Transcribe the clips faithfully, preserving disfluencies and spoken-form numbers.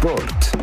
Sport.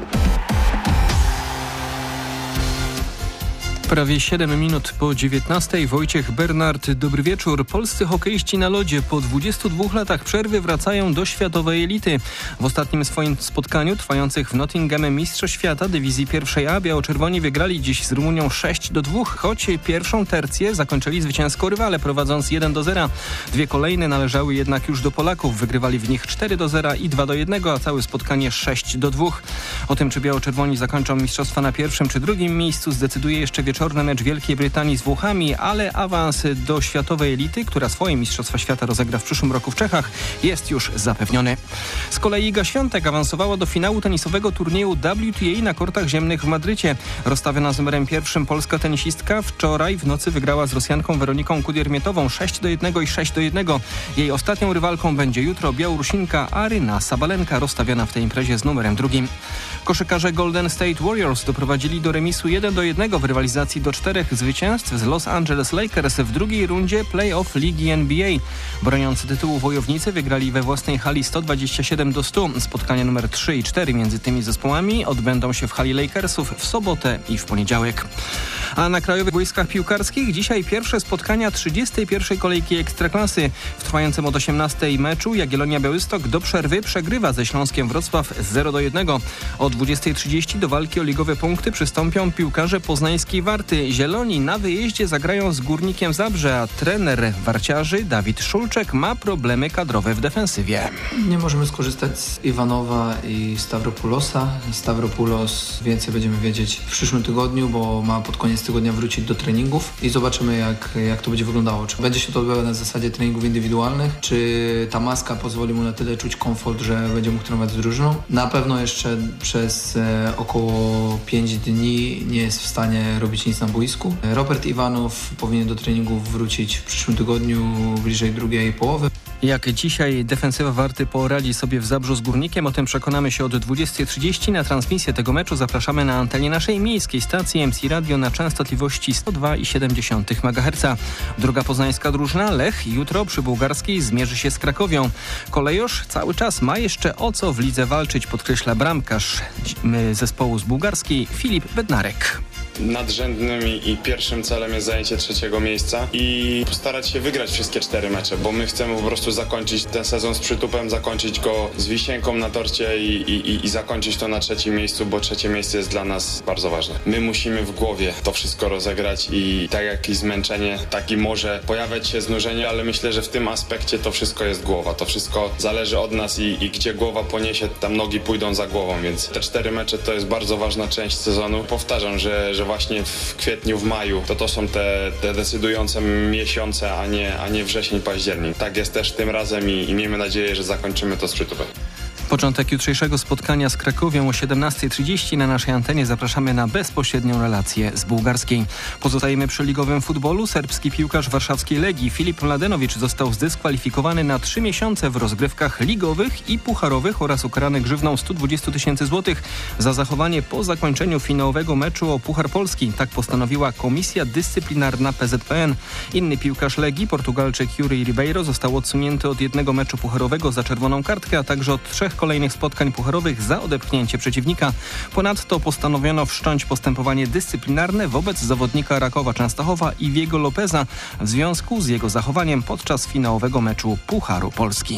Prawie siedem minut po dziewiętnastej. Wojciech Bernard, dobry wieczór. Polscy hokeiści na lodzie po dwudziestu dwóch latach przerwy wracają do światowej elity. W ostatnim swoim spotkaniu trwających w Nottingham Mistrzostw Świata Dywizji pierwszej A biało-czerwoni wygrali dziś z Rumunią sześć do dwóch, choć pierwszą tercję zakończyli zwycięsko rywale, prowadząc jeden do zera. Dwie kolejne należały jednak już do Polaków. Wygrywali w nich cztery do zera i dwa do jednego, a całe spotkanie sześć do dwóch. O tym, czy biało-czerwoni zakończą mistrzostwa na pierwszym czy drugim miejscu, zdecyduje jeszcze wieczorny mecz Wielkiej Brytanii z Włochami, ale awans do światowej elity, która swoje Mistrzostwa Świata rozegra w przyszłym roku w Czechach, jest już zapewniony. Z kolei Iga Świątek awansowała do finału tenisowego turnieju W T A na kortach ziemnych w Madrycie. Rozstawiona z numerem pierwszym polska tenisistka wczoraj w nocy wygrała z Rosjanką Weroniką Kudiermietową sześć do jednego i sześć do jednego. Jej ostatnią rywalką będzie jutro Białorusinka Aryna Sabalenka, rozstawiona w tej imprezie z numerem drugim. Koszykarze Golden State Warriors doprowadzili do remisu jeden do jednego w rywalizacji do czterech zwycięstw z Los Angeles Lakers w drugiej rundzie play-off Ligi N B A. Broniący tytułu wojownicy wygrali we własnej hali sto dwadzieścia siedem do stu. Spotkania numer trzy i cztery między tymi zespołami odbędą się w hali Lakersów w sobotę i w poniedziałek. A na krajowych boiskach piłkarskich dzisiaj pierwsze spotkania trzydziestej pierwszej kolejki Ekstraklasy. W trwającym od osiemnastej meczu Jagiellonia Białystok do przerwy przegrywa ze Śląskiem Wrocław zero do jednego. O dwudziestej trzydzieści do walki o ligowe punkty przystąpią piłkarze poznańskiej Warty. Zieloni na wyjeździe zagrają z Górnikiem Zabrze, a trener warciarzy Dawid Szulczek ma problemy kadrowe w defensywie. Nie możemy skorzystać z Iwanowa i Stavropoulosa. Stavropoulos więcej będziemy wiedzieć w przyszłym tygodniu, bo ma pod koniec tygodnia wrócić do treningów i zobaczymy jak, jak to będzie wyglądało. Czy będzie się to odbywało na zasadzie treningów indywidualnych, czy ta maska pozwoli mu na tyle czuć komfort, że będzie mógł trenować z drużyną. Na pewno jeszcze przez e, około pięć dni nie jest w stanie robić nic na boisku. Robert Iwanow powinien do treningów wrócić w przyszłym tygodniu bliżej drugiej połowy. Jak dzisiaj defensywa Warty poradzi sobie w Zabrzu z Górnikiem, o tym przekonamy się od dwudziestej trzydzieści. Na transmisję tego meczu zapraszamy na antenie naszej miejskiej stacji M C Radio na częstotliwości sto dwa i siedem dziesiątych megaherca. Druga poznańska drużyna, Lech, jutro przy Bułgarskiej zmierzy się z Krakowią. Kolejorz cały czas ma jeszcze o co w lidze walczyć, podkreśla bramkarz zespołu z Bułgarskiej Filip Bednarek. Nadrzędnym i pierwszym celem jest zajęcie trzeciego miejsca i postarać się wygrać wszystkie cztery mecze, bo my chcemy po prostu zakończyć ten sezon z przytupem, zakończyć go z wisienką na torcie i, i, i zakończyć to na trzecim miejscu, bo trzecie miejsce jest dla nas bardzo ważne. My musimy w głowie to wszystko rozegrać i tak jak i zmęczenie, tak i może pojawiać się znużenie, ale myślę, że w tym aspekcie to wszystko jest głowa, to wszystko zależy od nas i, i gdzie głowa poniesie, tam nogi pójdą za głową, więc te cztery mecze to jest bardzo ważna część sezonu. Powtarzam, że, że właśnie w kwietniu, w maju to to są te, te decydujące miesiące, a nie, a nie wrzesień, październik. Tak jest też tym razem i, i miejmy nadzieję, że zakończymy to z przytupem. Początek jutrzejszego spotkania z Krakowią o siedemnastej trzydzieści. Na naszej antenie zapraszamy na bezpośrednią relację z Bułgarskiej. Pozostajemy przy ligowym futbolu. Serbski piłkarz warszawskiej Legii Filip Mladenowicz został zdyskwalifikowany na trzy miesiące w rozgrywkach ligowych i pucharowych oraz ukarany grzywną sto dwadzieścia tysięcy złotych za zachowanie po zakończeniu finałowego meczu o Puchar Polski. Tak postanowiła Komisja Dyscyplinarna P Z P N. Inny piłkarz Legii, Portugalczyk Yuri Ribeiro, został odsunięty od jednego meczu pucharowego za czerwoną kartkę, a także od trzech kolejnych spotkań pucharowych za odepchnięcie przeciwnika. Ponadto postanowiono wszcząć postępowanie dyscyplinarne wobec zawodnika Rakowa Częstochowa Iwiego Lopeza w związku z jego zachowaniem podczas finałowego meczu Pucharu Polski.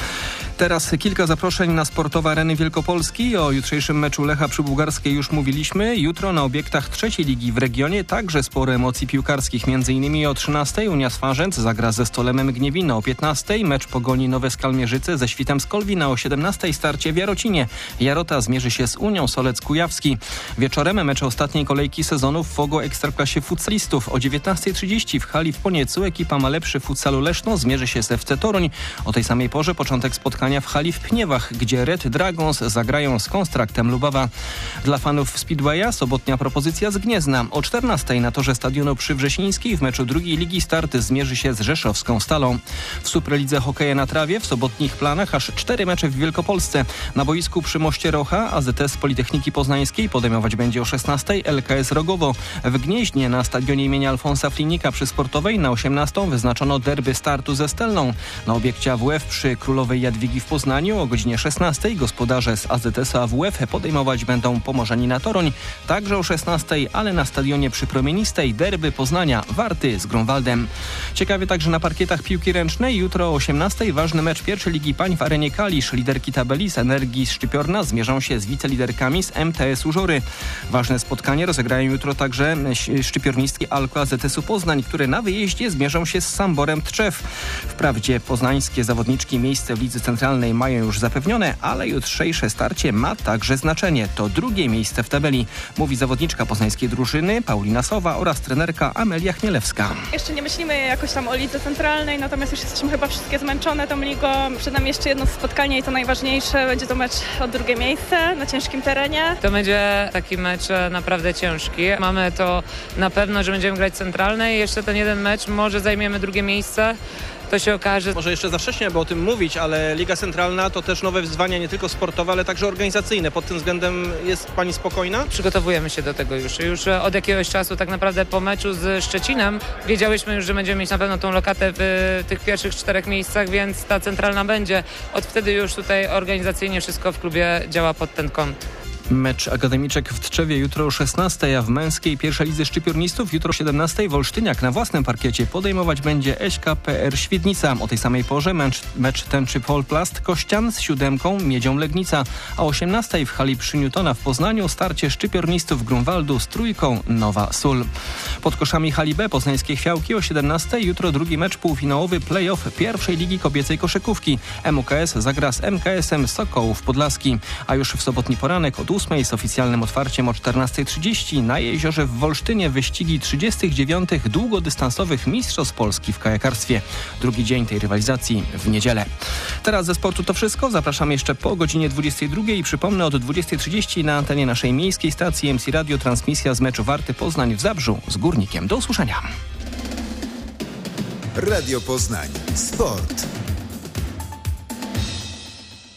Teraz kilka zaproszeń na sportowe areny Wielkopolski. O jutrzejszym meczu Lecha przy Bułgarskiej już mówiliśmy. Jutro na obiektach trzeciej ligi w regionie także sporo emocji piłkarskich. Między innymi o trzynastej Unia Swarzędz zagra ze Stolemem Gniewino. O piętnastej mecz Pogoni Nowe Skalmierzyce ze Świtem Skolwina. O siedemnastej starcie w Jarocinie. Jarota zmierzy się z Unią Solec Kujawski. Wieczorem mecze ostatniej kolejki sezonu w Fogo Ekstraklasie futsalistów. O dziewiętnastej trzydzieści w hali w Poniecu ekipa Malepszy Futsalu Leszno zmierzy się z F C Toruń. O tej samej porze początek spotkania w hali w Pniewach, gdzie Red Dragons zagrają z Konstraktem Lubawa. Dla fanów Speedwaya sobotnia propozycja z Gniezna. O czternastej na torze stadionu przy Wrzesińskiej w meczu drugiej ligi start zmierzy się z rzeszowską Stalą. W Superlidze hokeja na trawie w sobotnich planach aż cztery mecze w Wielkopolsce. Na boisku przy Moście Rocha A Z S Politechniki Poznańskiej podejmować będzie o szesnastej L K S Rogowo. W Gnieźnie na stadionie imienia Alfonsa Flinika przy Sportowej na osiemnastą wyznaczono derby startu ze Stelną. Na obiekcie A W F przy Królowej Jadwigi Ligi w Poznaniu o godzinie szesnastej gospodarze z A Z S A W F podejmować będą Pomorzanina Toruń, także o szesnastej, ale na stadionie przy Promienistej derby Poznania Warty z Grunwaldem. Ciekawie także na parkietach piłki ręcznej. Jutro o osiemnastej ważny mecz pierwszej Ligi Pań w arenie Kalisz. Liderki tabeli z Energii z Szczypiorna zmierzą się z wiceliderkami z M T S Żory. Ważne spotkanie rozegrają jutro także szczypiornistki Alko A Z S U Poznań, które na wyjeździe zmierzą się z Samborem Tczew. Wprawdzie poznańskie zawodniczki miejsce w Lidze Centralnej mają już zapewnione, ale jutrzejsze starcie ma także znaczenie. To drugie miejsce w tabeli, mówi zawodniczka poznańskiej drużyny Paulina Sowa oraz trenerka Amelia Chmielewska. Jeszcze nie myślimy jakoś tam o Lidze Centralnej, natomiast już jesteśmy chyba wszystkie zmęczone tą ligą. Przed nami jeszcze jedno spotkanie i to najważniejsze. Będzie to mecz o drugie miejsce na ciężkim terenie. To będzie taki mecz naprawdę ciężki. Mamy to na pewno, że będziemy grać centralnej. Jeszcze ten jeden mecz, może zajmiemy drugie miejsce. To się okaże. Może jeszcze za wcześnie, aby o tym mówić, ale Liga Centralna to też nowe wyzwania, nie tylko sportowe, ale także organizacyjne. Pod tym względem jest pani spokojna? Przygotowujemy się do tego już. Już od jakiegoś czasu, tak naprawdę po meczu z Szczecinem, wiedziałyśmy już, że będziemy mieć na pewno tą lokatę w tych pierwszych czterech miejscach, więc ta centralna będzie. Od wtedy już tutaj organizacyjnie wszystko w klubie działa pod ten kąt. Mecz akademiczek w Tczewie jutro o szesnastej, a w męskiej pierwszej lidze szczypiornistów jutro o siedemnastej Wolsztyniak na własnym parkiecie podejmować będzie S K P R Świdnica. O tej samej porze mecz, mecz tęczy Polplast Kościan z siódemką Miedzią Legnica, a o osiemnastej w hali przy Newtona w Poznaniu starcie szczypiornistów Grunwaldu z trójką Nowa Sól. Pod koszami hali B poznańskie Chwiałki o siedemnastej jutro drugi mecz półfinałowy play-off pierwszej ligi kobiecej koszykówki. M U K S zagra z M K S-em Sokołów Podlaski, a już w sobotni poranek od ósmej z oficjalnym otwarciem o czternastej trzydzieści na jeziorze w Wolsztynie wyścigi trzydziestych dziewiątych długodystansowych Mistrzostw Polski w kajakarstwie. Drugi dzień tej rywalizacji w niedzielę. Teraz ze sportu to wszystko. Zapraszam jeszcze po godzinie dwudziestej drugiej i przypomnę od dwudziestej trzydzieści na antenie naszej miejskiej stacji M C Radio transmisja z meczu Warty Poznań w Zabrzu z Górnikiem. Do usłyszenia. Radio Poznań. Sport.